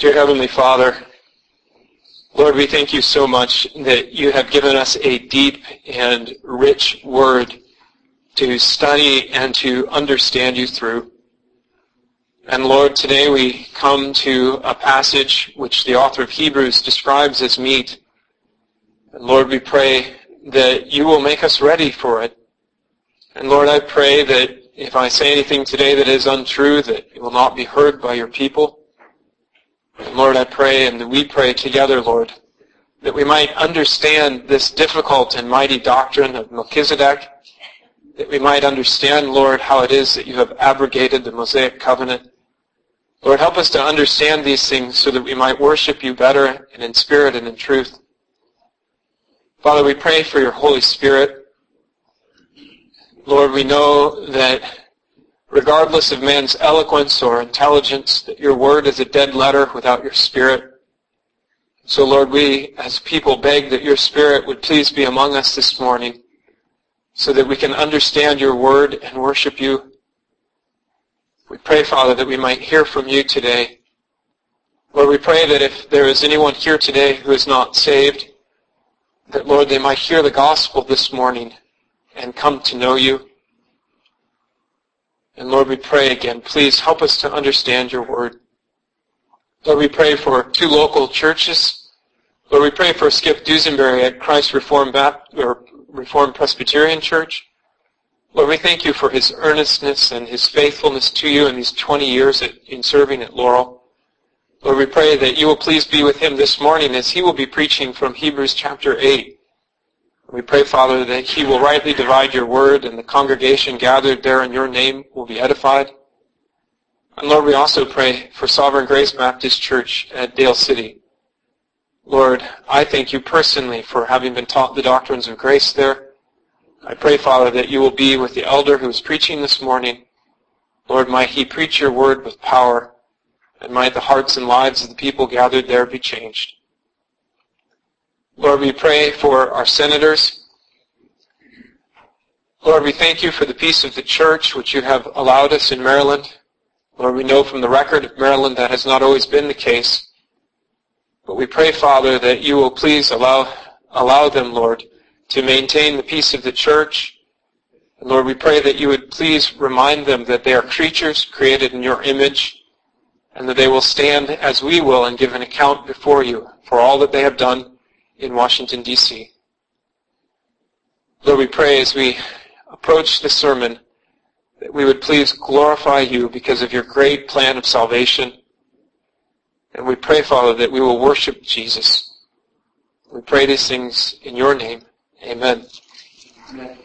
Dear Heavenly Father, Lord, we thank you so much that you have given us a deep and rich word to study and to understand you through. And Lord, today we come to a passage which the author of Hebrews describes as meat. And Lord, we pray that you will make us ready for it. And Lord, I pray that if I say anything today that is untrue, that it will not be heard by your people. And Lord, I pray, and we pray together, Lord, that we might understand this difficult and mighty doctrine of Melchizedek, that we might understand, Lord, how it is that you have abrogated the Mosaic covenant. Lord, help us to understand these things so that we might worship you better and in spirit and in truth. Father, we pray for your Holy Spirit. Lord, we know that regardless of man's eloquence or intelligence, that your word is a dead letter without your Spirit. So, Lord, we as people beg that your Spirit would please be among us this morning so that we can understand your word and worship you. We pray, Father, that we might hear from you today. Lord, we pray that if there is anyone here today who is not saved, that, Lord, they might hear the gospel this morning and come to know you. And Lord, we pray again, please help us to understand your word. Lord, we pray for 2 local churches. Lord, we pray for Skip Dusenberry at Christ Reformed Presbyterian Church. Lord, we thank you for his earnestness and his faithfulness to you in these 20 years in serving at Laurel. Lord, we pray that you will please be with him this morning as he will be preaching from Hebrews chapter 8. We pray, Father, that he will rightly divide your word and the congregation gathered there in your name will be edified. And Lord, we also pray for Sovereign Grace Baptist Church at Dale City. Lord, I thank you personally for having been taught the doctrines of grace there. I pray, Father, that you will be with the elder who is preaching this morning. Lord, might he preach your word with power, and might the hearts and lives of the people gathered there be changed. Lord, we pray for our senators. Lord, we thank you for the peace of the church which you have allowed us in Maryland. Lord, we know from the record of Maryland that has not always been the case. But we pray, Father, that you will please allow them, Lord, to maintain the peace of the church. And Lord, we pray that you would please remind them that they are creatures created in your image, and that they will stand as we will and give an account before you for all that they have done in Washington, D.C. Lord, we pray as we approach the sermon that we would please glorify you because of your great plan of salvation. And we pray, Father, that we will worship Jesus. We pray these things in your name. Amen. Amen.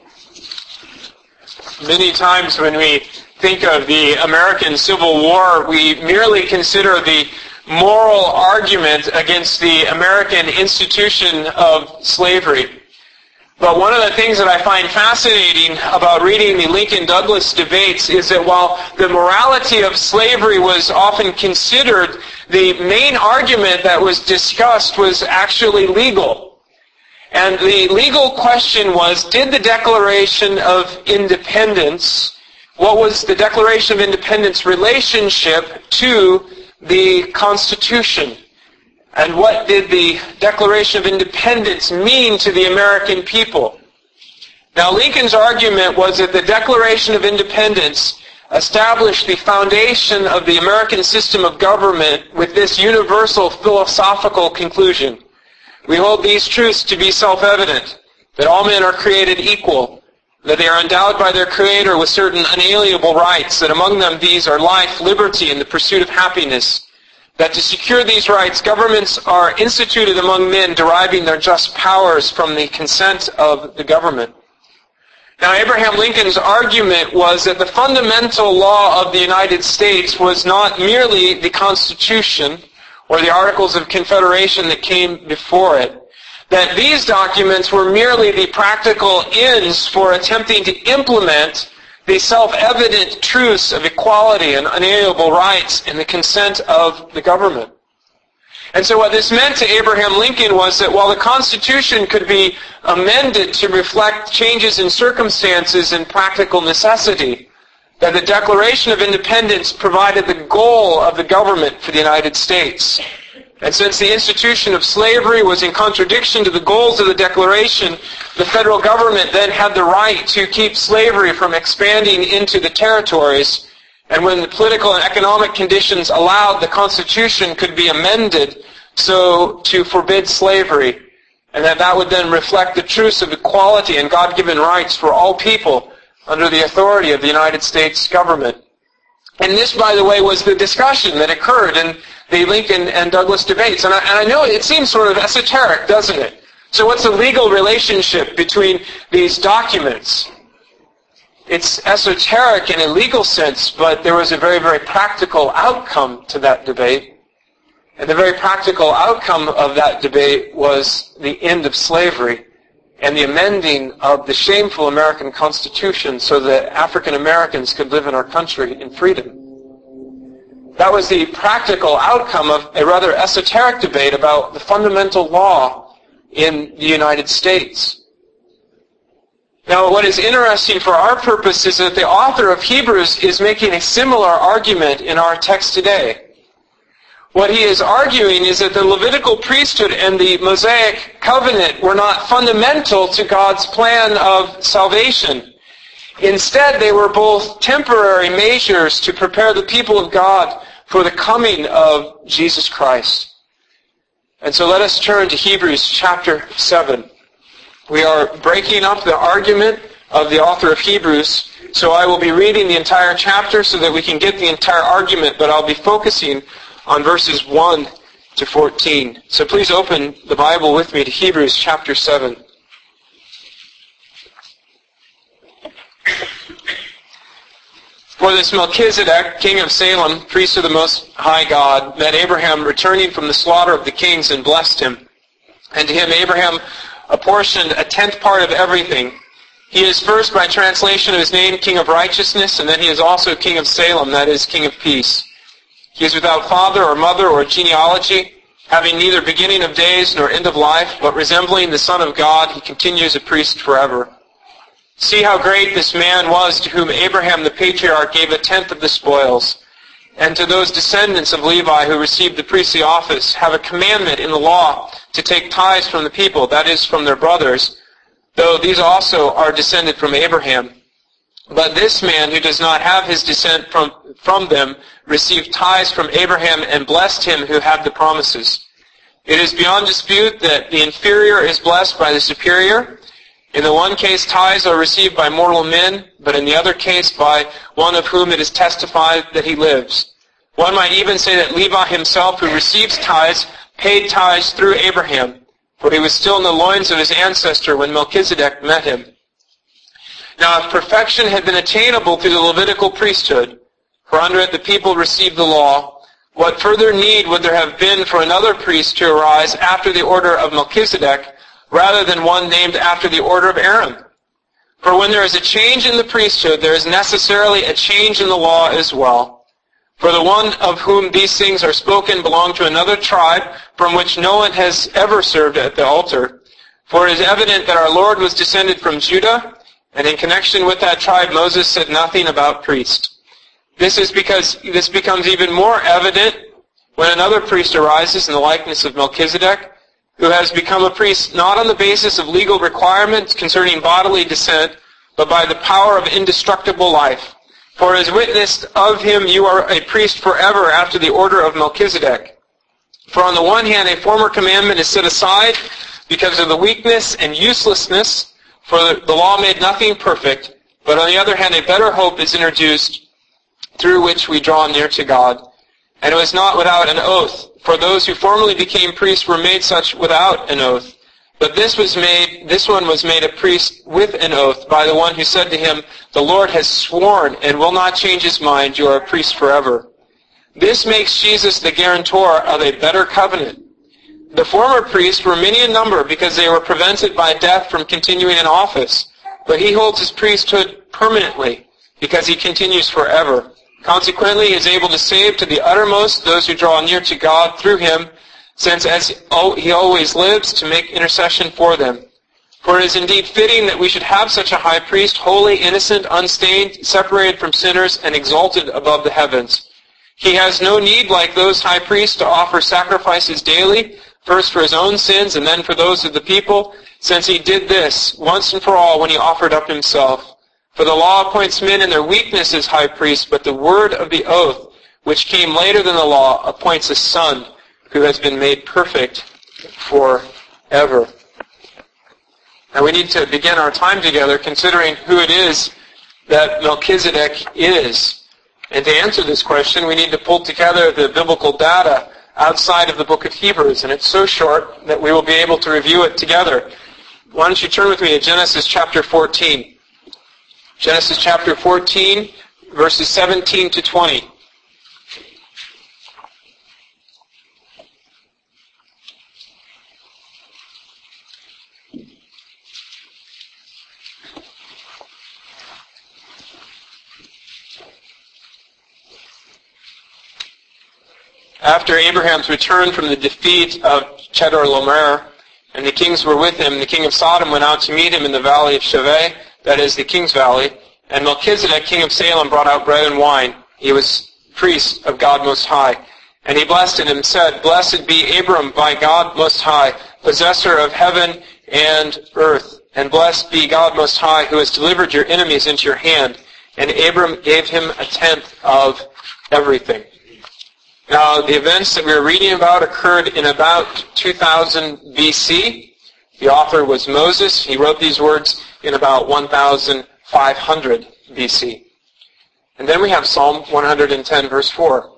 Many times when we think of the American Civil War, we merely consider the moral argument against the American institution of slavery. But one of the things that I find fascinating about reading the Lincoln-Douglas debates is that while the morality of slavery was often considered, the main argument that was discussed was actually legal. And the legal question was, did the Declaration of Independence, what was the Declaration of Independence relationship to the Constitution? And what did the Declaration of Independence mean to the American people? Now, Lincoln's argument was that the Declaration of Independence established the foundation of the American system of government with this universal philosophical conclusion. We hold these truths to be self-evident, that all men are created equal, that they are endowed by their Creator with certain unalienable rights, that among them these are life, liberty, and the pursuit of happiness, that to secure these rights, governments are instituted among men, deriving their just powers from the consent of the government. Now, Abraham Lincoln's argument was that the fundamental law of the United States was not merely the Constitution or the Articles of Confederation that came before it, that these documents were merely the practical ends for attempting to implement the self-evident truths of equality and unalienable rights and the consent of the government. And so what this meant to Abraham Lincoln was that while the Constitution could be amended to reflect changes in circumstances and practical necessity, that the Declaration of Independence provided the goal of the government for the United States. And since the institution of slavery was in contradiction to the goals of the Declaration, the federal government then had the right to keep slavery from expanding into the territories. And when the political and economic conditions allowed, the Constitution could be amended so to forbid slavery. And that would then reflect the truths of equality and God-given rights for all people under the authority of the United States government. And this, by the way, was the discussion that occurred in the Lincoln and Douglas debates. And I know it seems sort of esoteric, doesn't it? So what's the legal relationship between these documents? It's esoteric in a legal sense, but there was a very, very practical outcome to that debate. And the very practical outcome of that debate was the end of slavery and the amending of the shameful American Constitution so that African Americans could live in our country in freedom. That was the practical outcome of a rather esoteric debate about the fundamental law in the United States. Now, what is interesting for our purpose is that the author of Hebrews is making a similar argument in our text today. What he is arguing is that the Levitical priesthood and the Mosaic covenant were not fundamental to God's plan of salvation. Instead, they were both temporary measures to prepare the people of God for the coming of Jesus Christ. And so let us turn to Hebrews chapter 7. We are breaking up the argument of the author of Hebrews, so I will be reading the entire chapter so that we can get the entire argument, but I'll be focusing on verses 1 to 14. So please open the Bible with me to Hebrews chapter 7. For this Melchizedek, king of Salem, priest of the Most High God, met Abraham returning from the slaughter of the kings and blessed him. And to him Abraham apportioned a tenth part of everything. He is first, by translation of his name, King of Righteousness, and then he is also King of Salem, that is, King of Peace. He is without father or mother or genealogy, having neither beginning of days nor end of life, but resembling the Son of God, he continues a priest forever. See how great this man was, to whom Abraham the patriarch gave a tenth of the spoils. And to those descendants of Levi who received the priestly office, have a commandment in the law to take tithes from the people, that is, from their brothers, though these also are descended from Abraham. But this man, who does not have his descent from them, received tithes from Abraham and blessed him who had the promises. It is beyond dispute that the inferior is blessed by the superior. In the one case, tithes are received by mortal men, but in the other case, by one of whom it is testified that he lives. One might even say that Levi himself, who receives tithes, paid tithes through Abraham, for he was still in the loins of his ancestor when Melchizedek met him. Now, if perfection had been attainable through the Levitical priesthood, for under it the people received the law, what further need would there have been for another priest to arise after the order of Melchizedek, rather than one named after the order of Aaron? For when there is a change in the priesthood, there is necessarily a change in the law as well. For the one of whom these things are spoken belonged to another tribe, from which no one has ever served at the altar. For it is evident that our Lord was descended from Judah, and in connection with that tribe Moses said nothing about priest. This is because this becomes even more evident when another priest arises in the likeness of Melchizedek, who has become a priest not on the basis of legal requirements concerning bodily descent, but by the power of indestructible life. For as witnessed of him you are a priest forever after the order of Melchizedek. For on the one hand a former commandment is set aside because of the weakness and uselessness, for the law made nothing perfect, but on the other hand a better hope is introduced, through which we draw near to God. And it was not without an oath, for those who formerly became priests were made such without an oath. But this one was made a priest with an oath by the one who said to him, "The Lord has sworn and will not change his mind, you are a priest forever." This makes Jesus the guarantor of a better covenant. The former priests were many in number because they were prevented by death from continuing in office. But he holds his priesthood permanently because he continues forever. Consequently, he is able to save to the uttermost those who draw near to God through him, since as he always lives to make intercession for them. For it is indeed fitting that we should have such a high priest, holy, innocent, unstained, separated from sinners, and exalted above the heavens. He has no need, like those high priests, to offer sacrifices daily, first for his own sins and then for those of the people, since he did this once and for all when he offered up himself. For the law appoints men in their weakness as high priests, but the word of the oath, which came later than the law, appoints a son who has been made perfect forever. Now we need to begin our time together considering who it is that Melchizedek is. And to answer this question, we need to pull together the biblical data outside of the book of Hebrews. And it's so short that we will be able to review it together. Why don't you turn with me to Genesis chapter 14. Genesis chapter 14, verses 17 to 20. After Abraham's return from the defeat of Chedorlaomer, and the kings were with him, the king of Sodom went out to meet him in the valley of Shaveh, that is the king's valley, and Melchizedek, king of Salem, brought out bread and wine. He was priest of God Most High. And he blessed him and said, Blessed be Abram by God Most High, possessor of heaven and earth. And blessed be God Most High, who has delivered your enemies into your hand. And Abram gave him a tenth of everything. Now, the events that we are reading about occurred in about 2000 BC. The author was Moses. He wrote these words in about 1500 BC. And then we have Psalm 110, verse 4.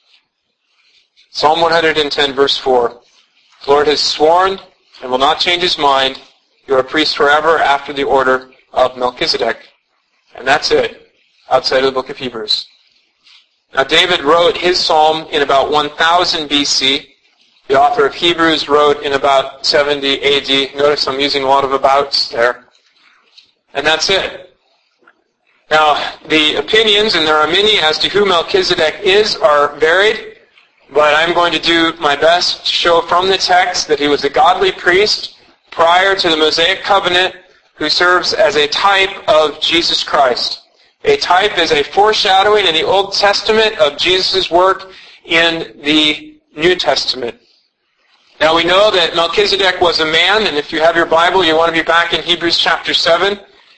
Psalm 110, verse 4. The Lord has sworn and will not change his mind. You are a priest forever after the order of Melchizedek. And that's it, outside of the book of Hebrews. Now, David wrote his psalm in about 1000 BC. The author of Hebrews wrote in about 70 AD. Notice I'm using a lot of abouts there. And that's it. Now, the opinions, and there are many as to who Melchizedek is, are varied. But I'm going to do my best to show from the text that he was a godly priest prior to the Mosaic covenant who serves as a type of Jesus Christ. A type is a foreshadowing in the Old Testament of Jesus' work in the New Testament. Now we know that Melchizedek was a man, and if you have your Bible, you want to be back in Hebrews chapter 7.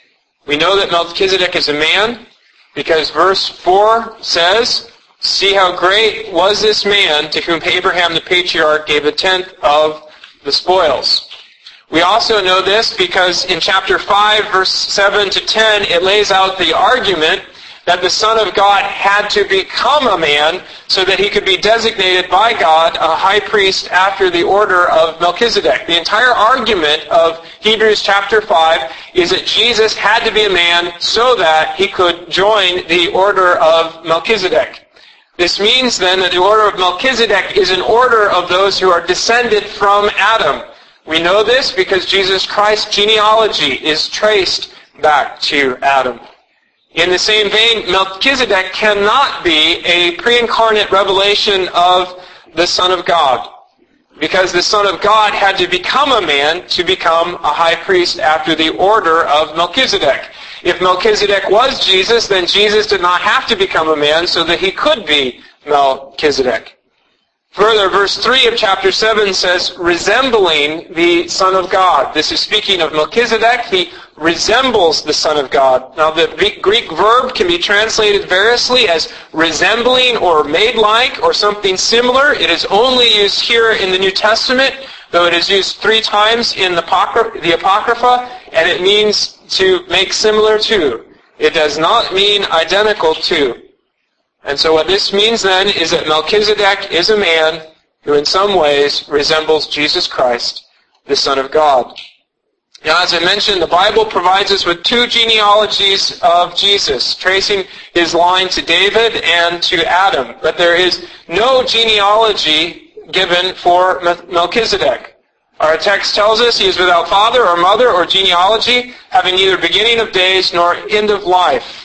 We know that Melchizedek is a man because verse 4 says, See how great was this man to whom Abraham the patriarch gave a tenth of the spoils. We also know this because in chapter 5, verse 7 to 10, it lays out the argument that the Son of God had to become a man so that he could be designated by God a high priest after the order of Melchizedek. The entire argument of Hebrews chapter 5 is that Jesus had to be a man so that he could join the order of Melchizedek. This means then that the order of Melchizedek is an order of those who are descended from Adam. We know this because Jesus Christ's genealogy is traced back to Adam. In the same vein, Melchizedek cannot be a pre-incarnate revelation of the Son of God, because the Son of God had to become a man to become a high priest after the order of Melchizedek. If Melchizedek was Jesus, then Jesus did not have to become a man so that he could be Melchizedek. Further, verse 3 of chapter 7 says, resembling the Son of God. This is speaking of Melchizedek. He resembles the Son of God. Now, the Greek verb can be translated variously as resembling or made like or something similar. It is only used here in the New Testament, though it is used 3 times in the Apocrypha, and it means to make similar to. It does not mean identical to. And so what this means then is that Melchizedek is a man who in some ways resembles Jesus Christ, the Son of God. Now, as I mentioned, the Bible provides us with 2 genealogies of Jesus, tracing his line to David and to Adam. But there is no genealogy given for Melchizedek. Our text tells us he is without father or mother or genealogy, having neither beginning of days nor end of life.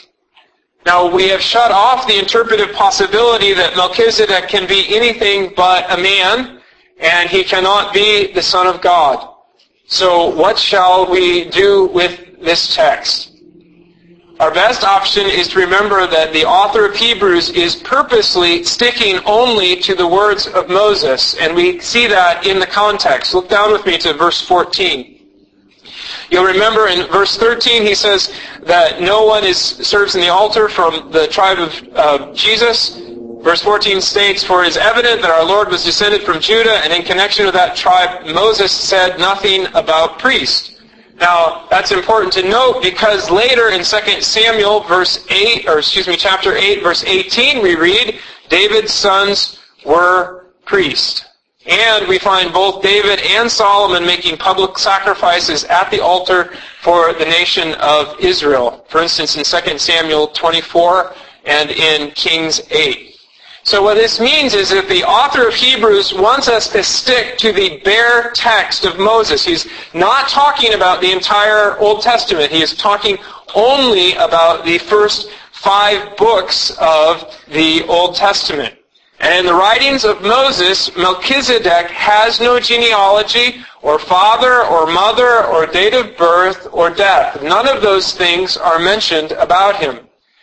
Now, we have shut off the interpretive possibility that Melchizedek can be anything but a man, and he cannot be the Son of God. So what shall we do with this text? Our best option is to remember that the author of Hebrews is purposely sticking only to the words of Moses, and we see that in the context. Look down with me to verse 14. You'll remember in verse 13 he says that no one serves in the altar from the tribe of Jesus. Verse 14 states, "For it is evident that our Lord was descended from Judah, and in connection with that tribe Moses said nothing about priest." Now, that's important to note because later in 2 Samuel chapter 8, verse 18, we read, David's sons were priests. And we find both David and Solomon making public sacrifices at the altar for the nation of Israel. For instance, in 2 Samuel 24 and in Kings 8. So what this means is that the author of Hebrews wants us to stick to the bare text of Moses. He's not talking about the entire Old Testament. He is talking only about the first 5 books of the Old Testament. And in the writings of Moses, Melchizedek has no genealogy or father or mother or date of birth or death. None of those things are mentioned about him.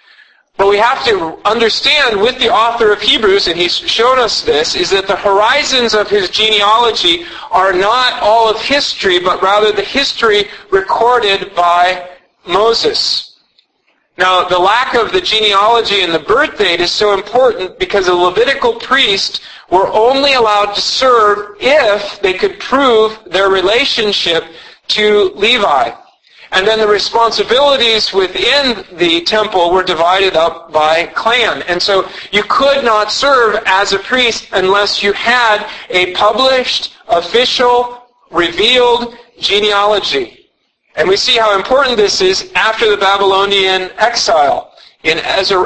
But we have to understand with the author of Hebrews, and he's shown us this, is that the horizons of his genealogy are not all of history, but rather the history recorded by Moses. Now, the lack of the genealogy and the birth date is so important because the Levitical priests were only allowed to serve if they could prove their relationship to Levi. And then the responsibilities within the temple were divided up by clan. And so you could not serve as a priest unless you had a published, official, revealed genealogy. And we see how important this is after the Babylonian exile. In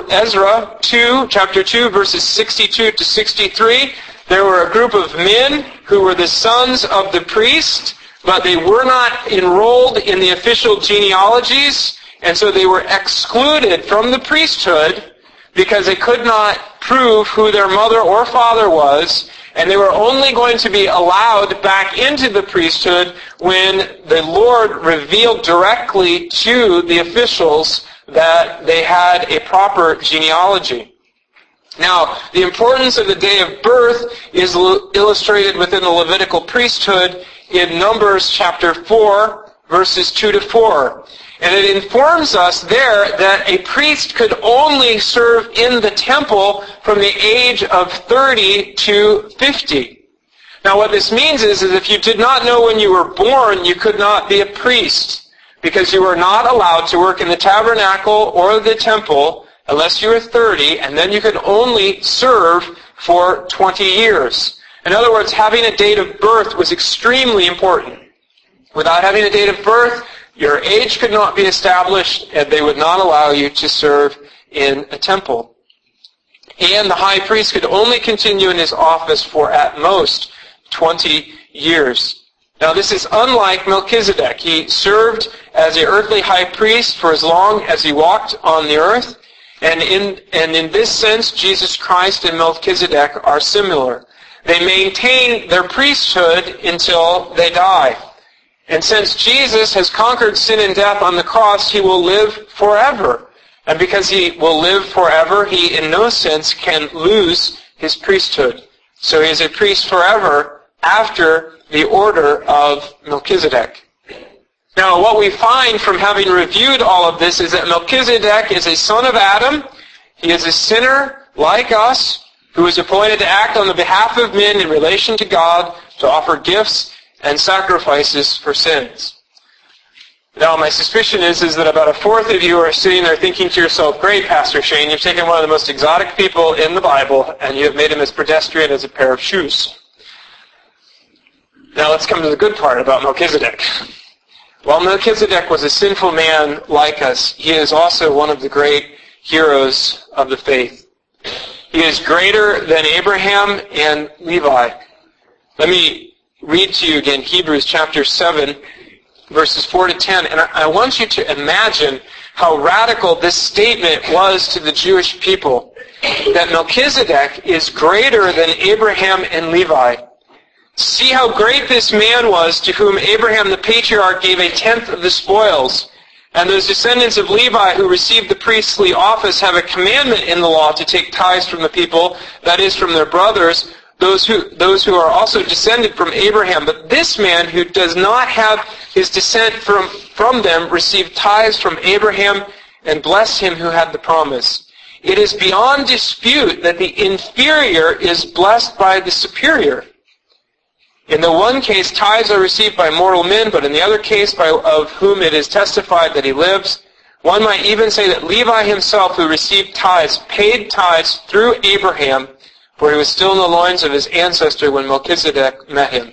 Ezra 2, chapter 2, verses 62 to 63, there were a group of men who were the sons of the priest, but they were not enrolled in the official genealogies, and so they were excluded from the priesthood because they could not prove who their mother or father was, and they were only going to be allowed back into the priesthood when the Lord revealed directly to the officials that they had a proper genealogy. Now, the importance of the day of birth is illustrated within the Levitical priesthood in Numbers chapter 4, verses 2 to 4. And it informs us there that a priest could only serve in the temple from the age of 30 to 50. Now what this means is if you did not know when you were born, you could not be a priest, because you were not allowed to work in the tabernacle or the temple unless you were 30, and then you could only serve for 20 years. In other words, having a date of birth was extremely important. Without having a date of birth, your age could not be established, and they would not allow you to serve in a temple. And the high priest could only continue in his office for, at most, 20 years. Now, this is unlike Melchizedek. He served as an earthly high priest for as long as he walked on the earth, and in this sense, Jesus Christ and Melchizedek are similar. They maintain their priesthood until they die. And since Jesus has conquered sin and death on the cross, he will live forever. And because he will live forever, he in no sense can lose his priesthood. So he is a priest forever after the order of Melchizedek. Now, what we find from having reviewed all of this is that Melchizedek is a son of Adam. He is a sinner like us, who is appointed to act on the behalf of men in relation to God, to offer gifts and sacrifices for sins. Now, my suspicion is that about a fourth of you are sitting there thinking to yourself, great, Pastor Shane, you've taken one of the most exotic people in the Bible, and you have made him as pedestrian as a pair of shoes. Now, let's come to the good part about Melchizedek. While Melchizedek was a sinful man like us, he is also one of the great heroes of the faith. He is greater than Abraham and Levi. Let me read to you again Hebrews chapter 7, verses 4 to 10. And I want you to imagine how radical this statement was to the Jewish people, that Melchizedek is greater than Abraham and Levi. See how great this man was, to whom Abraham the patriarch gave a tenth of the spoils. And those descendants of Levi who received the priestly office have a commandment in the law to take tithes from the people, that is, from their brothers, those who are also descended from Abraham. But this man who does not have his descent from them received tithes from Abraham and blessed him who had the promise. It is beyond dispute that the inferior is blessed by the superior. In the one case, tithes are received by mortal men, but in the other case, of whom it is testified that he lives. One might even say that Levi himself, who received tithes, paid tithes through Abraham, for he was still in the loins of his ancestor when Melchizedek met him.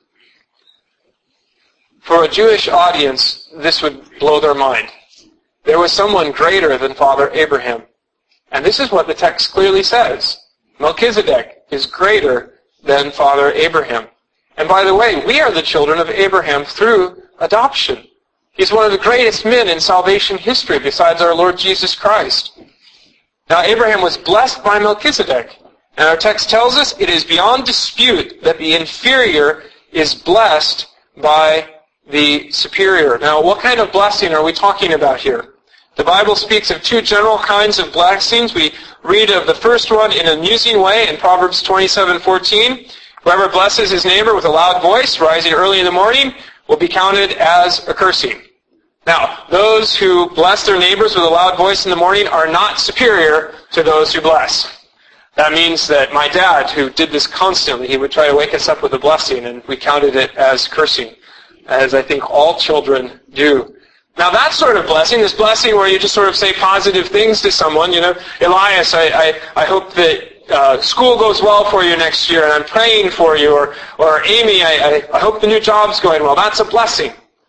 For a Jewish audience, this would blow their mind. There was someone greater than Father Abraham. And this is what the text clearly says. Melchizedek is greater than Father Abraham. And by the way, we are the children of Abraham through adoption. He's one of the greatest men in salvation history besides our Lord Jesus Christ. Now, Abraham was blessed by Melchizedek. And our text tells us it is beyond dispute that the inferior is blessed by the superior. Now, what kind of blessing are we talking about here? The Bible speaks of two general kinds of blessings. We read of the first one in an amusing way in Proverbs 27:14. Whoever blesses his neighbor with a loud voice, rising early in the morning, will be counted as a cursing. Now, those who bless their neighbors with a loud voice in the morning are not superior to those who bless. That means that my dad, who did this constantly, he would try to wake us up with a blessing, and we counted it as cursing, as I think all children do. Now, that sort of blessing, this blessing where you just sort of say positive things to someone, Elias, I hope that school goes well for you next year, and I'm praying for you, or Amy, I hope the new job's going well. That's a blessing.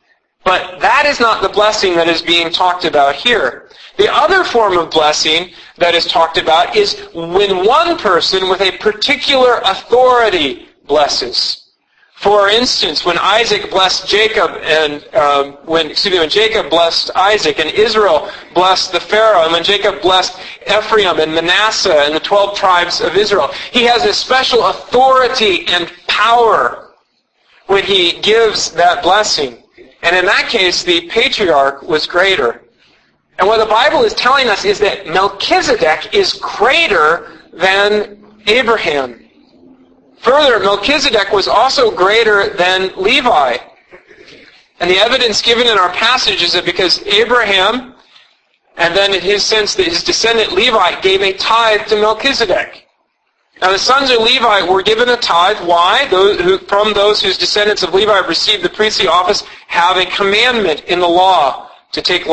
But that is not the blessing that is being talked about here. The other form of blessing that is talked about is when one person with a particular authority blesses. For instance, when Isaac blessed Jacob, and when Jacob blessed Isaac, and Israel blessed the Pharaoh, and when Jacob blessed Ephraim and Manasseh and the 12 tribes of Israel, he has a special authority and power when he gives that blessing. And in that case, the patriarch was greater. And what the Bible is telling us is that Melchizedek is greater than Abraham. Further, Melchizedek was also greater than Levi. And the evidence given in our passage is that because Abraham, and then in his sense that his descendant Levi, gave a tithe to Melchizedek. Now the sons of Levi were given a tithe. Why? From those whose descendants of Levi received the priestly office have a commandment in the law to take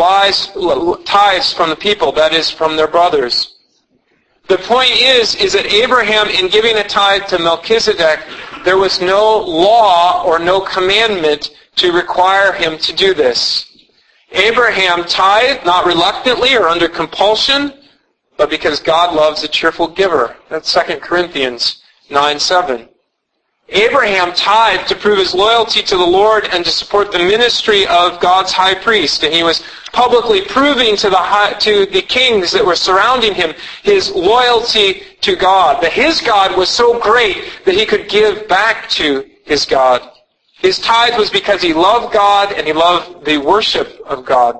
tithes from the people, that is, from their brothers. The point is that Abraham, in giving a tithe to Melchizedek, there was no law or no commandment to require him to do this. Abraham tithed, not reluctantly or under compulsion, but because God loves a cheerful giver. That's 2 Corinthians 9:7. Abraham tithed to prove his loyalty to the Lord and to support the ministry of God's high priest. And he was publicly proving to the kings that were surrounding him his loyalty to God. That his God was so great that he could give back to his God. His tithe was because he loved God and he loved the worship of God.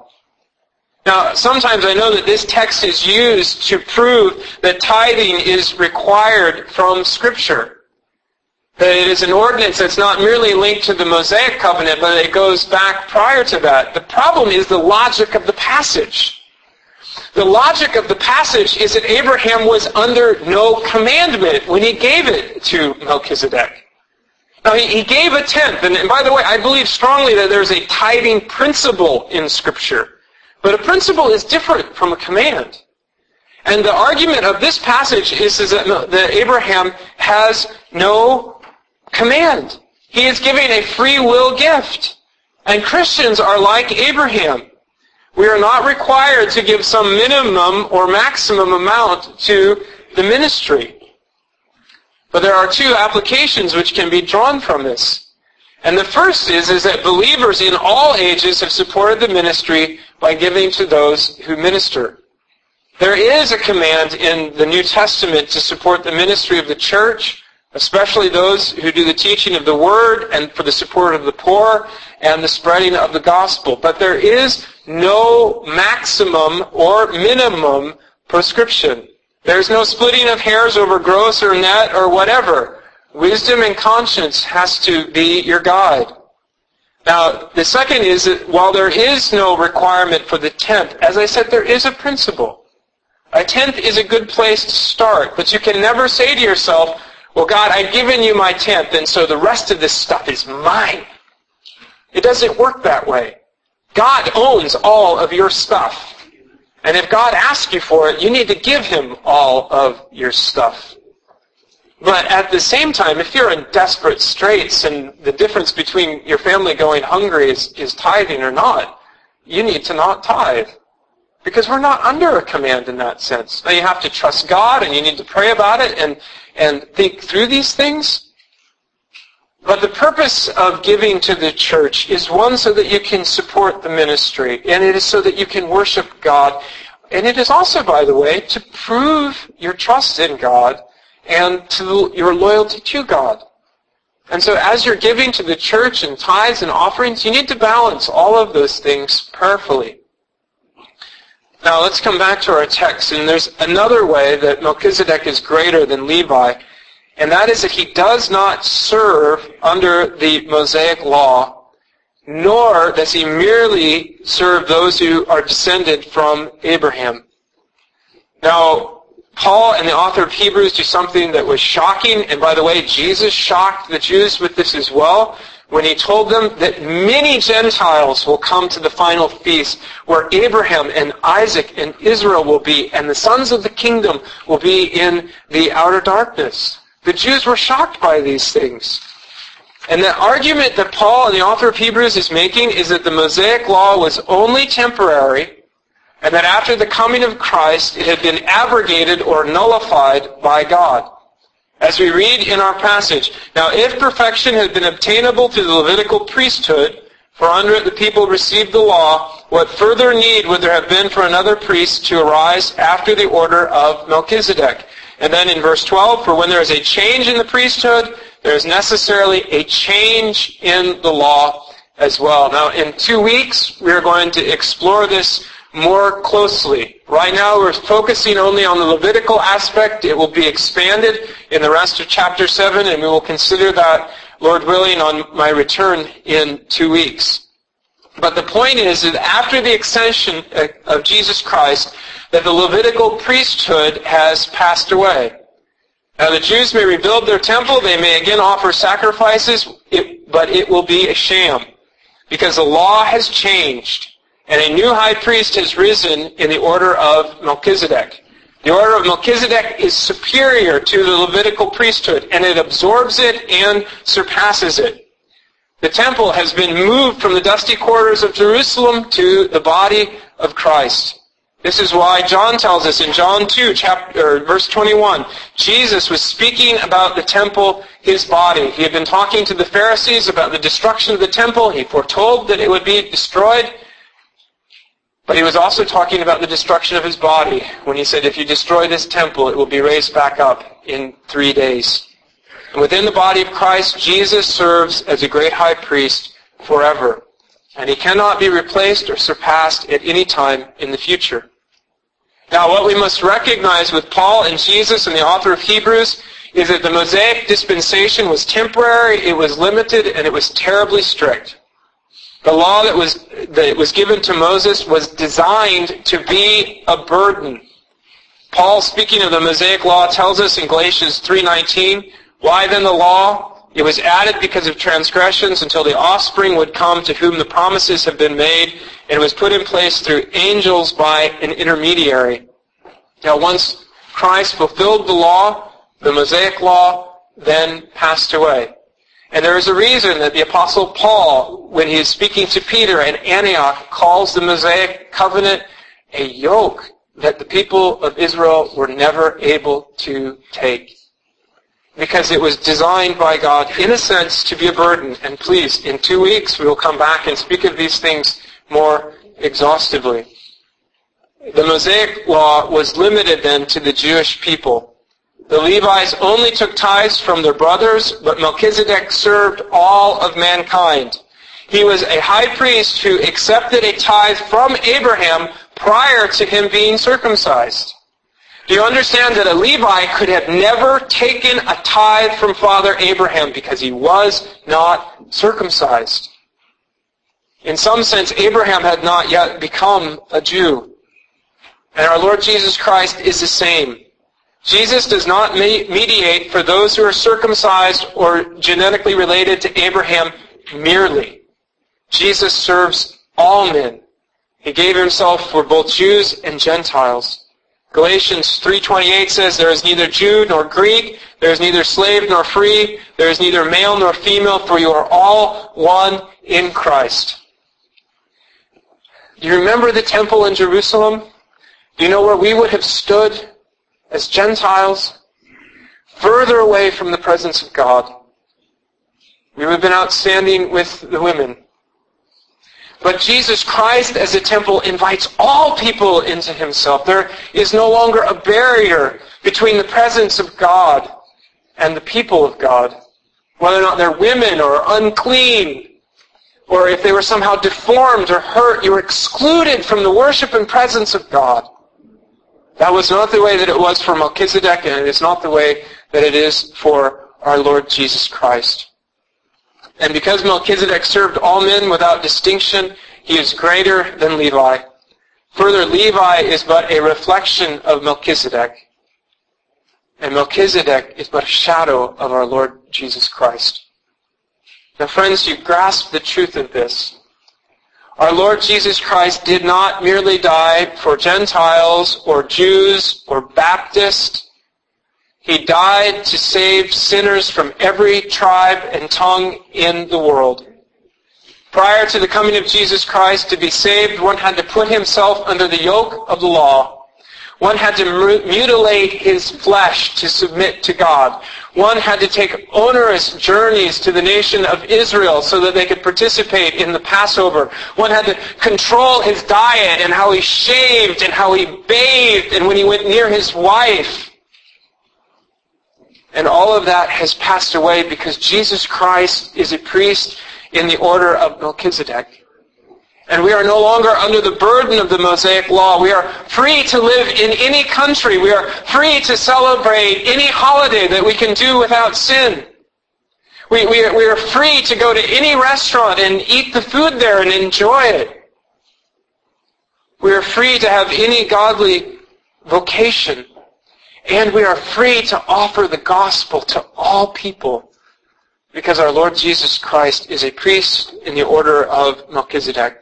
Now, sometimes I know that this text is used to prove that tithing is required from Scripture. That it is an ordinance that's not merely linked to the Mosaic covenant, but it goes back prior to that. The problem is the logic of the passage. The logic of the passage is that Abraham was under no commandment when he gave it to Melchizedek. Now, he gave a tenth, and by the way, I believe strongly that there's a tithing principle in Scripture. But a principle is different from a command. And the argument of this passage is that Abraham has no command. He is giving a free will gift. And Christians are like Abraham. We are not required to give some minimum or maximum amount to the ministry. But there are two applications which can be drawn from this. And the first is that believers in all ages have supported the ministry by giving to those who minister. There is a command in the New Testament to support the ministry of the church, especially those who do the teaching of the Word and for the support of the poor and the spreading of the gospel. But there is no maximum or minimum prescription. There's no splitting of hairs over gross or net or whatever. Wisdom and conscience has to be your guide. Now, the second is that while there is no requirement for the tenth, as I said, there is a principle. A tenth is a good place to start, but you can never say to yourself, well, God, I've given you my tenth, and so the rest of this stuff is mine. It doesn't work that way. God owns all of your stuff. And if God asks you for it, you need to give Him all of your stuff. But at the same time, if you're in desperate straits and the difference between your family going hungry is tithing or not, you need to not tithe. Because we're not under a command in that sense. Now you have to trust God and you need to pray about it and think through these things. But the purpose of giving to the church is one so that you can support the ministry. And it is so that you can worship God. And it is also, by the way, to prove your trust in God and to your loyalty to God. And so as you're giving to the church and tithes and offerings, you need to balance all of those things prayerfully. Now let's come back to our text. And there's another way that Melchizedek is greater than Levi, and that is that he does not serve under the Mosaic law, nor does he merely serve those who are descended from Abraham. Now, Paul and the author of Hebrews do something that was shocking, and by the way, Jesus shocked the Jews with this as well, when he told them that many Gentiles will come to the final feast, where Abraham and Isaac and Israel will be, and the sons of the kingdom will be in the outer darkness. The Jews were shocked by these things. And the argument that Paul and the author of Hebrews is making is that the Mosaic law was only temporary, and that after the coming of Christ, it had been abrogated or nullified by God. As we read in our passage, now if perfection had been obtainable through the Levitical priesthood, for under it the people received the law, what further need would there have been for another priest to arise after the order of Melchizedek? And then in verse 12, for when there is a change in the priesthood, there is necessarily a change in the law as well. Now in 2 weeks, we are going to explore this more closely. Right now we're focusing only on the Levitical aspect. It will be expanded in the rest of chapter 7, and we will consider that, Lord willing, on my return in 2 weeks. But the point is that after the ascension of Jesus Christ, that the Levitical priesthood has passed away. Now the Jews may rebuild their temple, they may again offer sacrifices, but it will be a sham, because the law has changed. And a new high priest has risen in the order of Melchizedek. The order of Melchizedek is superior to the Levitical priesthood, and it absorbs it and surpasses it. The temple has been moved from the dusty quarters of Jerusalem to the body of Christ. This is why John tells us in John 2, verse 21, Jesus was speaking about the temple, his body. He had been talking to the Pharisees about the destruction of the temple. He foretold that it would be destroyed. But he was also talking about the destruction of his body when he said, if you destroy this temple, it will be raised back up in 3 days. And within the body of Christ, Jesus serves as a great high priest forever. And he cannot be replaced or surpassed at any time in the future. Now, what we must recognize with Paul and Jesus and the author of Hebrews is that the Mosaic dispensation was temporary, it was limited, and it was terribly strict. The law that was given to Moses was designed to be a burden. Paul, speaking of the Mosaic law, tells us in Galatians 3:19, why then the law? It was added because of transgressions until the offspring would come to whom the promises have been made, and it was put in place through angels by an intermediary. Now once Christ fulfilled the law, the Mosaic law then passed away. And there is a reason that the Apostle Paul, when he is speaking to Peter at Antioch, calls the Mosaic covenant a yoke that the people of Israel were never able to take. Because it was designed by God, in a sense, to be a burden. And please, in 2 weeks, we will come back and speak of these things more exhaustively. The Mosaic law was limited then to the Jewish people. The Levites only took tithes from their brothers, but Melchizedek served all of mankind. He was a high priest who accepted a tithe from Abraham prior to him being circumcised. Do you understand that a Levi could have never taken a tithe from Father Abraham because he was not circumcised? In some sense, Abraham had not yet become a Jew. And our Lord Jesus Christ is the same. Jesus does not mediate for those who are circumcised or genetically related to Abraham merely. Jesus serves all men. He gave himself for both Jews and Gentiles. Galatians 3:28 says, there is neither Jew nor Greek, there is neither slave nor free, there is neither male nor female, for you are all one in Christ. Do you remember the temple in Jerusalem? Do you know where we would have stood as Gentiles? Further away from the presence of God. We would have been outstanding with the women. But Jesus Christ as a temple invites all people into himself. There is no longer a barrier between the presence of God and the people of God. Whether or not they're women or unclean, or if they were somehow deformed or hurt, you were excluded from the worship and presence of God. That was not the way that it was for Melchizedek, and it is not the way that it is for our Lord Jesus Christ. And because Melchizedek served all men without distinction, he is greater than Levi. Further, Levi is but a reflection of Melchizedek. And Melchizedek is but a shadow of our Lord Jesus Christ. Now, friends, you grasp the truth of this. Our Lord Jesus Christ did not merely die for Gentiles or Jews or Baptists. He died to save sinners from every tribe and tongue in the world. Prior to the coming of Jesus Christ, to be saved, one had to put himself under the yoke of the law. One had to mutilate his flesh to submit to God. One had to take onerous journeys to the nation of Israel so that they could participate in the Passover. One had to control his diet and how he shaved and how he bathed and when he went near his wife. And all of that has passed away because Jesus Christ is a priest in the order of Melchizedek. And we are no longer under the burden of the Mosaic law. We are free to live in any country. We are free to celebrate any holiday that we can do without sin. We are free to go to any restaurant and eat the food there and enjoy it. We are free to have any godly vocation. And we are free to offer the gospel to all people because our Lord Jesus Christ is a priest in the order of Melchizedek.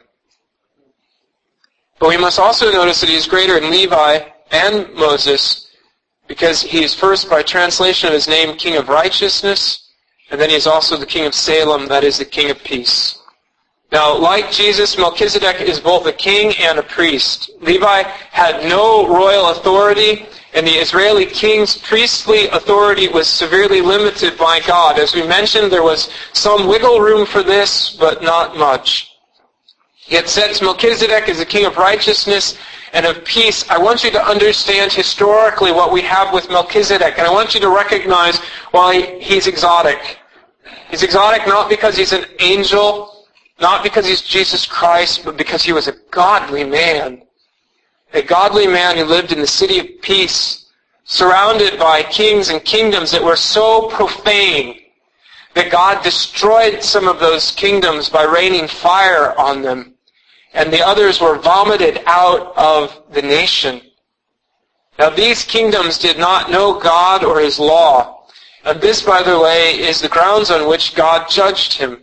But we must also notice that he is greater than Levi and Moses because he is first, by translation of his name, King of Righteousness, and then he is also the King of Salem, that is the King of Peace. Now, like Jesus, Melchizedek is both a king and a priest. Levi had no royal authority, and the Israeli king's priestly authority was severely limited by God. As we mentioned, there was some wiggle room for this, but not much. Yet since Melchizedek is a king of righteousness and of peace, I want you to understand historically what we have with Melchizedek, and I want you to recognize why he's exotic. He's exotic not because he's an angel, not because he's Jesus Christ, but because he was a godly man. A godly man who lived in the city of peace, surrounded by kings and kingdoms that were so profane that God destroyed some of those kingdoms by raining fire on them, and the others were vomited out of the nation. Now, these kingdoms did not know God or his law, and this, by the way, is the grounds on which God judged them.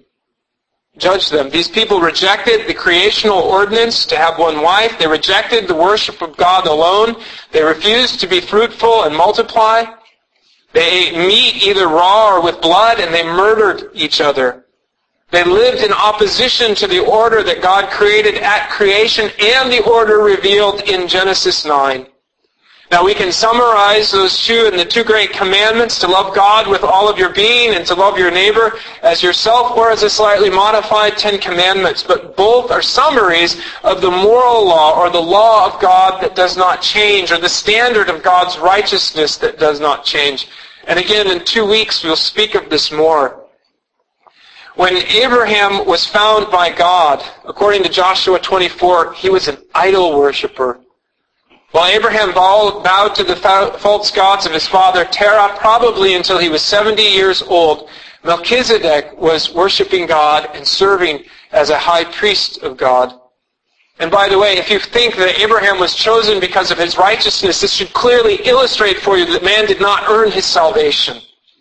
These people rejected the creational ordinance to have one wife. They rejected the worship of God alone. They refused to be fruitful and multiply. They ate meat either raw or with blood, and they murdered each other. They lived in opposition to the order that God created at creation and the order revealed in Genesis 9. Now we can summarize those two in the two great commandments, to love God with all of your being and to love your neighbor as yourself, or as a slightly modified 10 Commandments. But both are summaries of the moral law, or the law of God that does not change, or the standard of God's righteousness that does not change. And again, in 2 weeks we'll speak of this more. When Abraham was found by God, according to Joshua 24, he was an idol worshiper. While Abraham bowed to the false gods of his father Terah, probably until he was 70 years old, Melchizedek was worshiping God and serving as a high priest of God. And by the way, if you think that Abraham was chosen because of his righteousness, this should clearly illustrate for you that man did not earn his salvation.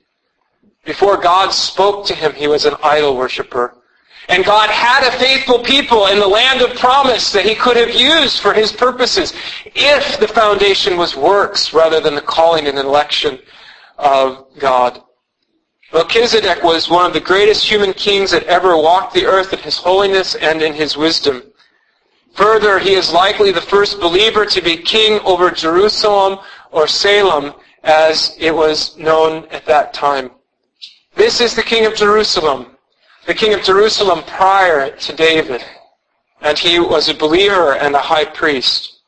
Before God spoke to him, he was an idol worshiper. And God had a faithful people in the land of promise that he could have used for his purposes if the foundation was works rather than the calling and election of God. Melchizedek was one of the greatest human kings that ever walked the earth in his holiness and in his wisdom. Further, he is likely the first believer to be king over Jerusalem, or Salem, as it was known at that time. This is the king of Jerusalem. The king of Jerusalem prior to David. And he was a believer and a high priest.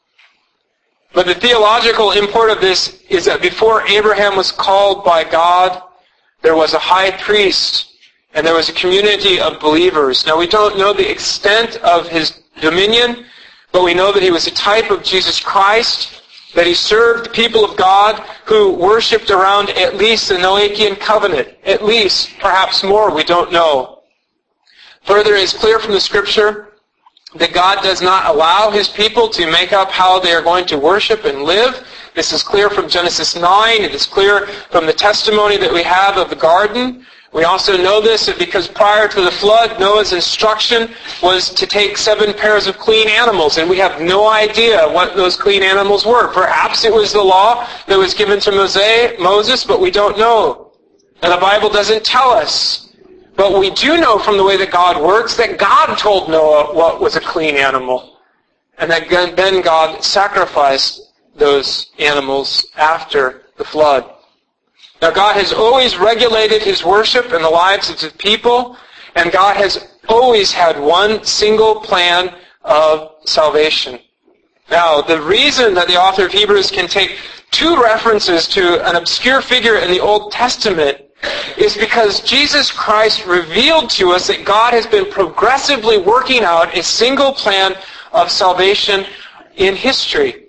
But the theological import of this is that before Abraham was called by God, there was a high priest and there was a community of believers. Now we don't know the extent of his dominion, but we know that he was a type of Jesus Christ, that he served the people of God who worshipped around at least the Noachian covenant. At least, perhaps more, we don't know. Further, it is clear from the Scripture that God does not allow his people to make up how they are going to worship and live. This is clear from Genesis 9. It is clear from the testimony that we have of the garden. We also know this because prior to the flood, Noah's instruction was to take 7 pairs of clean animals, and we have no idea what those clean animals were. Perhaps it was the law that was given to Moses, but we don't know. And the Bible doesn't tell us. But we do know from the way that God works that God told Noah what was a clean animal. And that then God sacrificed those animals after the flood. Now God has always regulated his worship in the lives of his people. And God has always had one single plan of salvation. Now, the reason that the author of Hebrews can take 2 references to an obscure figure in the Old Testament is because Jesus Christ revealed to us that God has been progressively working out a single plan of salvation in history.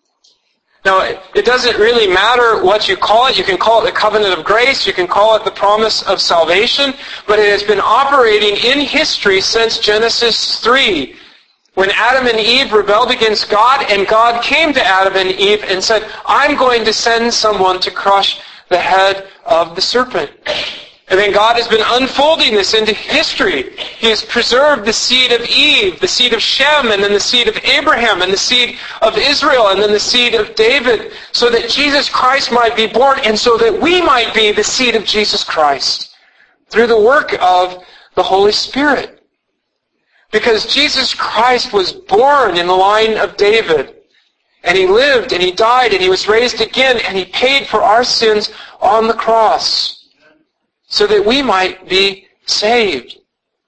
Now, it doesn't really matter what you call it. You can call it the covenant of grace. You can call it the promise of salvation. But it has been operating in history since Genesis 3, when Adam and Eve rebelled against God, and God came to Adam and Eve and said, I'm going to send someone to crush the head of the serpent. And then God has been unfolding this into history. He has preserved the seed of Eve, the seed of Shem, and then the seed of Abraham, and the seed of Israel, and then the seed of David, so that Jesus Christ might be born, and so that we might be the seed of Jesus Christ through the work of the Holy Spirit. Because Jesus Christ was born in the line of David. And he lived, and he died, and he was raised again, and he paid for our sins on the cross so that we might be saved.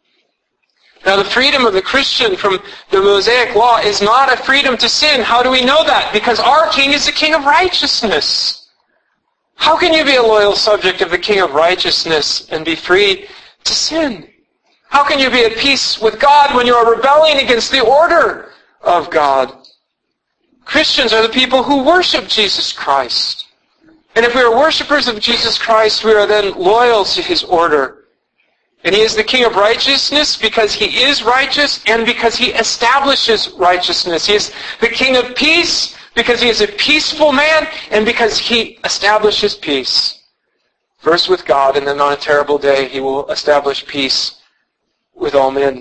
Now, the freedom of the Christian from the Mosaic law is not a freedom to sin. How do we know that? Because our King is the King of righteousness. How can you be a loyal subject of the King of righteousness and be free to sin? How can you be at peace with God when you are rebelling against the order of God? Christians are the people who worship Jesus Christ. And if we are worshipers of Jesus Christ, we are then loyal to his order. And he is the King of righteousness because he is righteous and because he establishes righteousness. He is the King of peace because he is a peaceful man and because he establishes peace. First with God, and then on a terrible day he will establish peace with all men.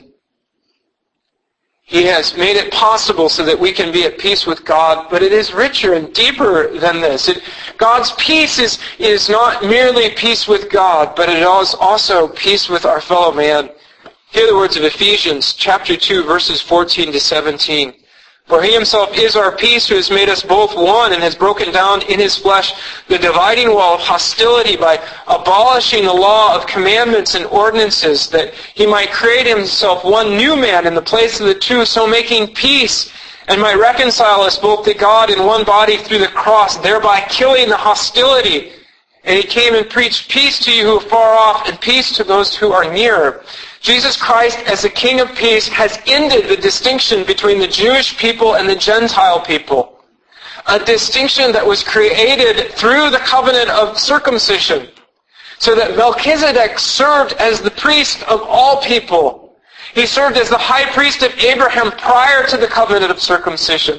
He has made it possible so that we can be at peace with God, but it is richer and deeper than this. God's peace is not merely peace with God, but it is also peace with our fellow man. Hear the words of Ephesians chapter 2, verses 14 to 17. For he himself is our peace, who has made us both one and has broken down in his flesh the dividing wall of hostility by abolishing the law of commandments and ordinances, that he might create himself one new man in the place of the two, so making peace, and might reconcile us both to God in one body through the cross, thereby killing the hostility. And he came and preached peace to you who are far off, and peace to those who are near. Jesus Christ, as the King of Peace, has ended the distinction between the Jewish people and the Gentile people. A distinction that was created through the covenant of circumcision, so that Melchizedek served as the priest of all people. He served as the high priest of Abraham prior to the covenant of circumcision.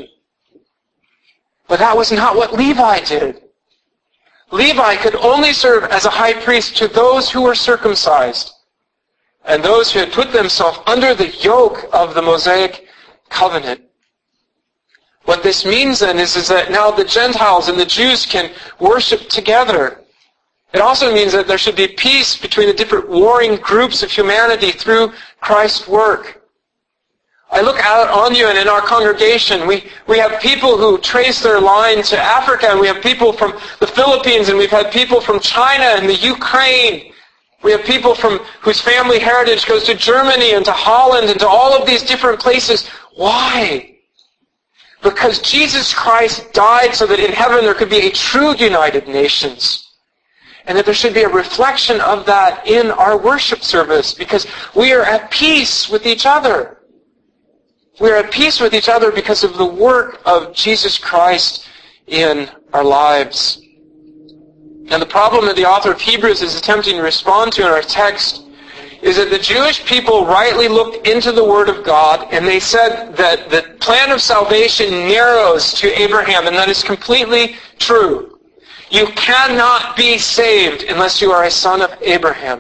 But that was not what Levi did. Levi could only serve as a high priest to those who were circumcised, and those who had put themselves under the yoke of the Mosaic covenant. What this means then is that now the Gentiles and the Jews can worship together. It also means that there should be peace between the different warring groups of humanity through Christ's work. I look out on you, and in our congregation, we have people who trace their line to Africa, and we have people from the Philippines, and we've had people from China and the Ukraine. We have people whose family heritage goes to Germany and to Holland and to all of these different places. Why? Because Jesus Christ died so that in heaven there could be a true united nations. And that there should be a reflection of that in our worship service, because we are at peace with each other. We are at peace with each other because of the work of Jesus Christ in our lives. And the problem that the author of Hebrews is attempting to respond to in our text is that the Jewish people rightly looked into the Word of God, and they said that the plan of salvation narrows to Abraham, and that is completely true. You cannot be saved unless you are a son of Abraham.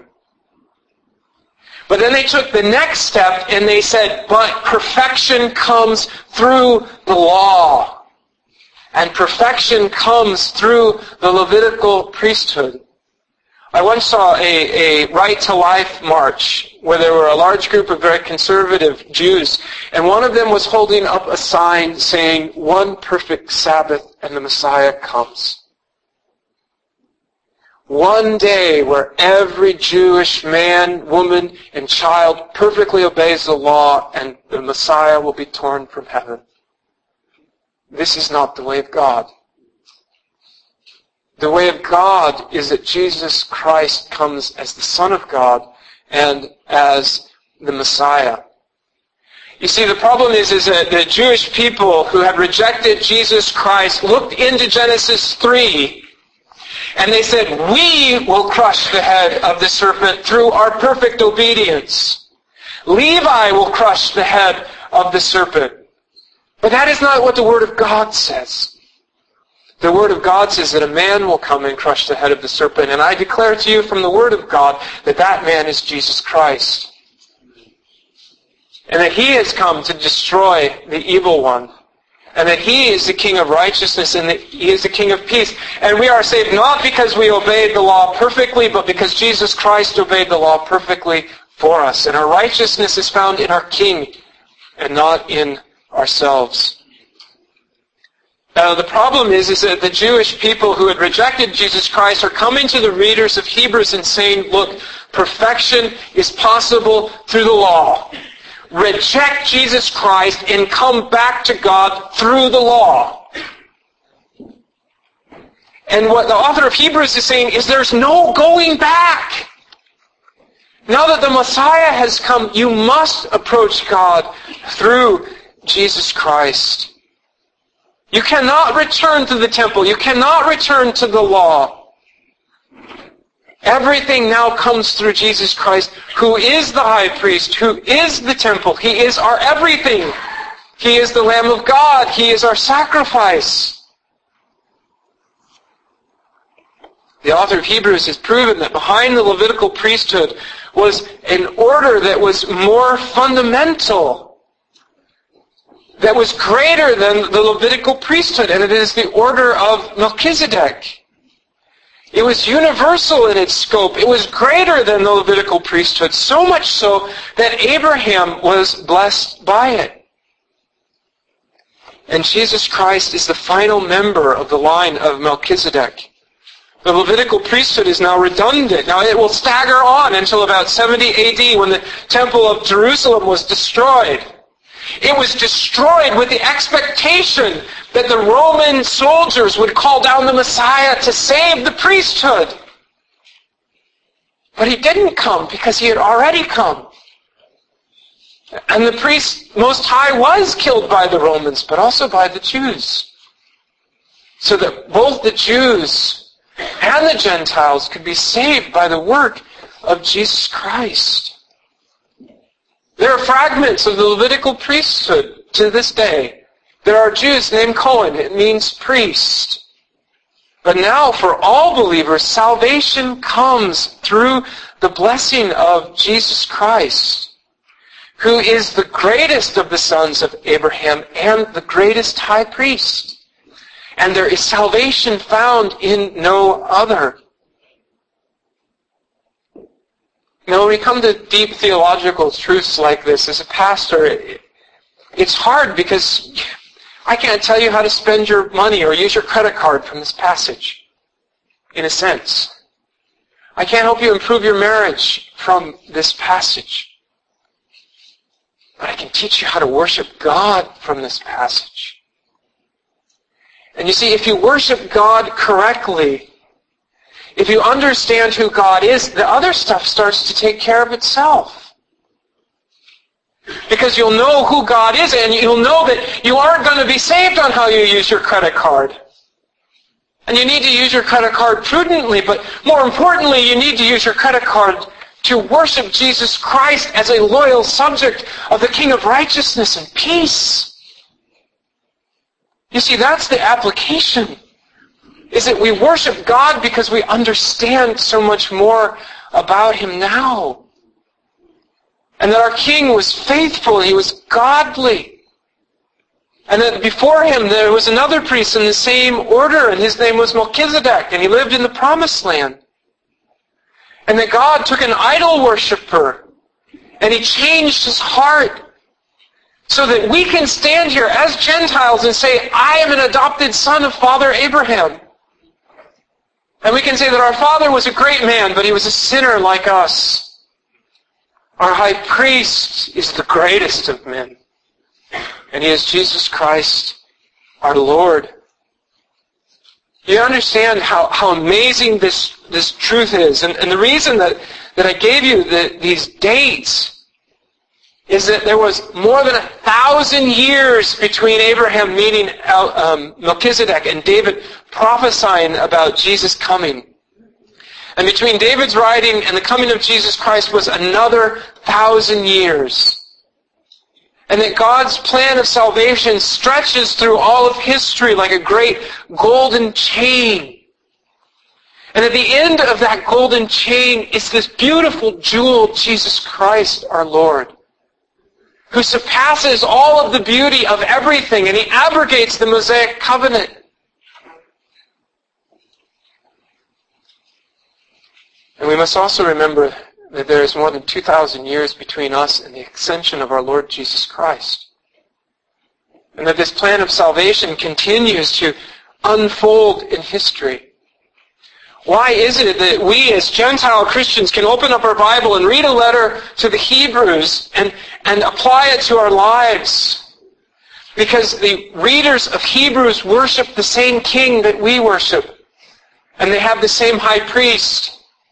But then they took the next step and they said, but perfection comes through the law. And perfection comes through the Levitical priesthood. I once saw a Right to Life march where there were a large group of very conservative Jews, and one of them was holding up a sign saying, "One perfect Sabbath and the Messiah comes." One day where every Jewish man, woman, and child perfectly obeys the law, and the Messiah will be torn from heaven. This is not the way of God. The way of God is that Jesus Christ comes as the Son of God and as the Messiah. You see, the problem is that the Jewish people who had rejected Jesus Christ looked into Genesis 3 and they said, we will crush the head of the serpent through our perfect obedience. Levi will crush the head of the serpent. But that is not what the Word of God says. The Word of God says that a man will come and crush the head of the serpent. And I declare to you from the Word of God that that man is Jesus Christ. And that He has come to destroy the evil one. And that He is the King of righteousness and that He is the King of peace. And we are saved not because we obeyed the law perfectly, but because Jesus Christ obeyed the law perfectly for us. And our righteousness is found in our King and not in ourselves. Now, the problem is that the Jewish people who had rejected Jesus Christ are coming to the readers of Hebrews and saying, look, perfection is possible through the law. Reject Jesus Christ and come back to God through the law. And what the author of Hebrews is saying is there's no going back. Now that the Messiah has come, you must approach God through Jesus Christ. You cannot return to the temple. You cannot return to the law. Everything now comes through Jesus Christ, who is the high priest, who is the temple. He is our everything. He is the Lamb of God. He is our sacrifice. The author of Hebrews has proven that behind the Levitical priesthood was an order that was more fundamental, that was greater than the Levitical priesthood, and it is the order of Melchizedek. It was universal in its scope. It was greater than the Levitical priesthood, so much so that Abraham was blessed by it. And Jesus Christ is the final member of the line of Melchizedek. The Levitical priesthood is now redundant. Now it will stagger on until about 70 AD when the Temple of Jerusalem was destroyed. It was destroyed with the expectation that the Roman soldiers would call down the Messiah to save the priesthood. But he didn't come because he had already come. And the priest Most High was killed by the Romans, but also by the Jews. So that both the Jews and the Gentiles could be saved by the work of Jesus Christ. There are fragments of the Levitical priesthood to this day. There are Jews named Cohen. It means priest. But now for all believers, salvation comes through the blessing of Jesus Christ, who is the greatest of the sons of Abraham and the greatest high priest. And there is salvation found in no other. Now, when we come to deep theological truths like this, as a pastor, it's hard because I can't tell you how to spend your money or use your credit card from this passage, in a sense. I can't help you improve your marriage from this passage. But I can teach you how to worship God from this passage. And you see, if you worship God correctly, if you understand who God is, the other stuff starts to take care of itself. Because you'll know who God is, and you'll know that you aren't going to be saved on how you use your credit card. And you need to use your credit card prudently, but more importantly, you need to use your credit card to worship Jesus Christ as a loyal subject of the King of righteousness and peace. You see, that's the application, is that we worship God because we understand so much more about Him now. And that our King was faithful, He was godly. And that before Him there was another priest in the same order, and his name was Melchizedek, and he lived in the Promised Land. And that God took an idol worshiper, and He changed his heart, so that we can stand here as Gentiles and say, I am an adopted son of Father Abraham. And we can say that our father was a great man, but he was a sinner like us. Our high priest is the greatest of men. And he is Jesus Christ, our Lord. You understand how amazing this truth is. And the reason that I gave you these dates is that there was more than 1,000 years between Abraham meeting Melchizedek and David prophesying about Jesus coming. And between David's writing and the coming of Jesus Christ was another 1,000 years. And that God's plan of salvation stretches through all of history like a great golden chain. And at the end of that golden chain is this beautiful jewel, Jesus Christ, our Lord, who surpasses all of the beauty of everything, and He abrogates the Mosaic covenant. And we must also remember that there is more than 2,000 years between us and the ascension of our Lord Jesus Christ. And that this plan of salvation continues to unfold in history. Why is it that we as Gentile Christians can open up our Bible and read a letter to the Hebrews and apply it to our lives? Because the readers of Hebrews worship the same King that we worship. And they have the same high priest.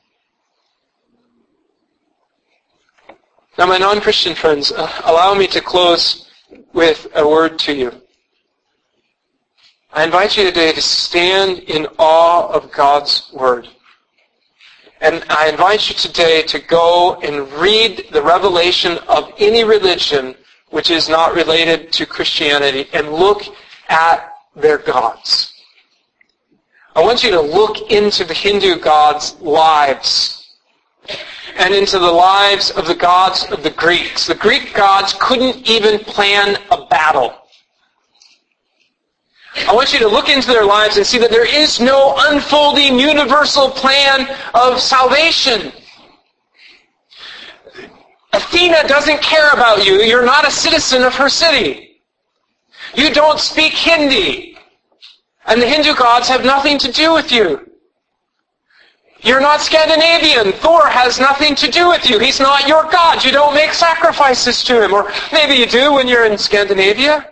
Now, my non-Christian friends, allow me to close with a word to you. I invite you today to stand in awe of God's Word. And I invite you today to go and read the revelation of any religion which is not related to Christianity and look at their gods. I want you to look into the Hindu gods' lives and into the lives of the gods of the Greeks. The Greek gods couldn't even plan a battle. I want you to look into their lives and see that there is no unfolding universal plan of salvation. Athena doesn't care about you. You're not a citizen of her city. You don't speak Hindi. And the Hindu gods have nothing to do with you. You're not Scandinavian. Thor has nothing to do with you. He's not your god. You don't make sacrifices to him. Or maybe you do when you're in Scandinavia.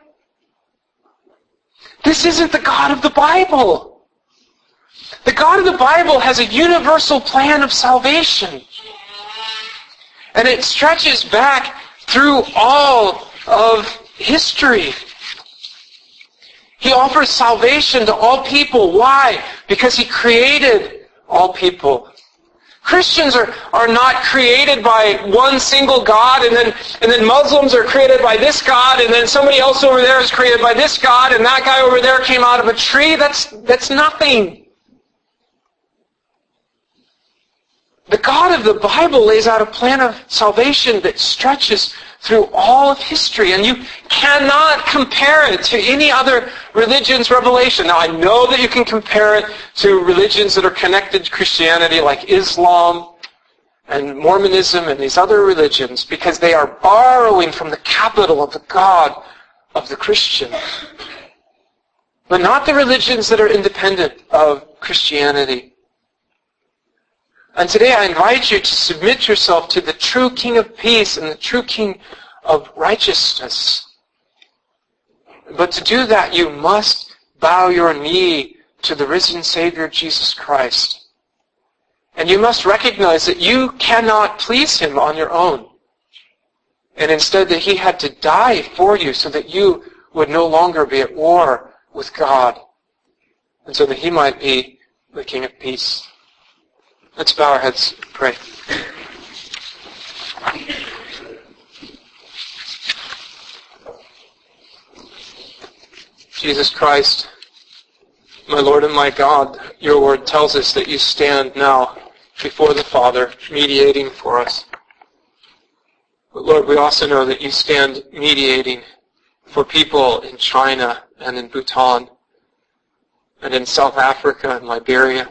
This isn't the God of the Bible. The God of the Bible has a universal plan of salvation. And it stretches back through all of history. He offers salvation to all people. Why? Because He created all people. Christians are not created by one single God, and then Muslims are created by this God, and then somebody else over there is created by this God, and that guy over there came out of a tree. That's nothing. The God of the Bible lays out a plan of salvation that stretches through all of history, and you cannot compare it to any other religion's revelation. Now, I know that you can compare it to religions that are connected to Christianity, like Islam and Mormonism and these other religions, because they are borrowing from the capital of the God of the Christian. But not the religions that are independent of Christianity. And today I invite you to submit yourself to the true King of Peace and the true King of Righteousness. But to do that, you must bow your knee to the risen Savior Jesus Christ. And you must recognize that you cannot please Him on your own. And instead that He had to die for you so that you would no longer be at war with God. And so that He might be the King of Peace. Let's bow our heads and pray. Jesus Christ, my Lord and my God, your word tells us that you stand now before the Father, mediating for us. But Lord, we also know that you stand mediating for people in China and in Bhutan and in South Africa and Liberia.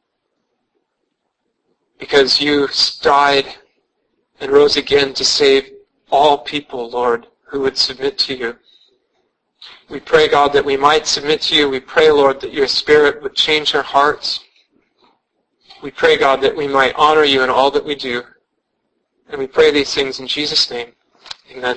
Because you died and rose again to save all people, Lord, who would submit to you. We pray, God, that we might submit to you. We pray, Lord, that your Spirit would change our hearts. We pray, God, that we might honor you in all that we do. And we pray these things in Jesus' name. Amen.